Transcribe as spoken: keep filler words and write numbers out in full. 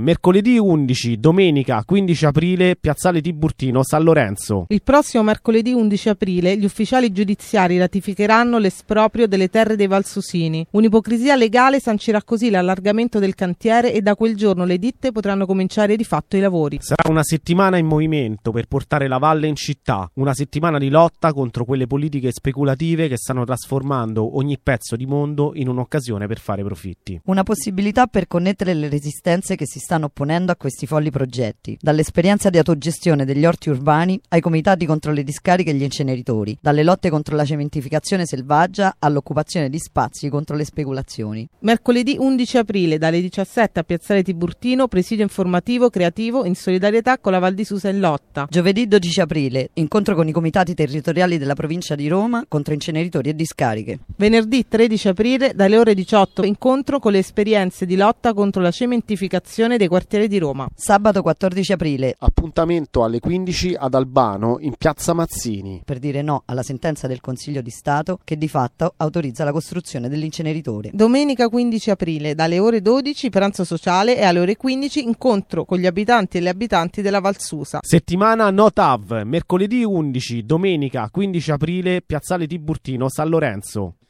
Mercoledì undici, domenica quindici aprile, Piazzale Tiburtino, San Lorenzo. Il prossimo mercoledì undici aprile gli ufficiali giudiziari ratificheranno l'esproprio delle terre dei Valsusini. Un'ipocrisia legale sancirà così l'allargamento del cantiere e da quel giorno le ditte potranno cominciare di fatto i lavori. Sarà una settimana in movimento per portare la valle in città, una settimana di lotta contro quelle politiche speculative che stanno trasformando ogni pezzo di mondo in un'occasione per fare profitti. Una possibilità per connettere le resistenze che si stanno opponendo a questi folli progetti, dall'esperienza di autogestione degli orti urbani ai comitati contro le discariche e gli inceneritori, dalle lotte contro la cementificazione selvaggia all'occupazione di spazi contro le speculazioni. Mercoledì undici aprile dalle diciassette a Piazzale Tiburtino, presidio informativo creativo in solidarietà con la Val di Susa in lotta. Giovedì dodici aprile, incontro con i comitati territoriali della provincia di Roma contro inceneritori e discariche. Venerdì tredici aprile dalle ore diciotto, incontro con le esperienze di lotta contro la cementificazione dei quartieri di Roma. Sabato quattordici aprile, appuntamento alle quindici ad Albano in Piazza Mazzini per dire no alla sentenza del Consiglio di Stato che di fatto autorizza la costruzione dell'inceneritore. Domenica quindici aprile dalle ore dodici pranzo sociale e alle ore quindici incontro con gli abitanti e le abitanti della Val Susa. Settimana No T A V, mercoledì undici, domenica quindici aprile, Piazzale Tiburtino, San Lorenzo.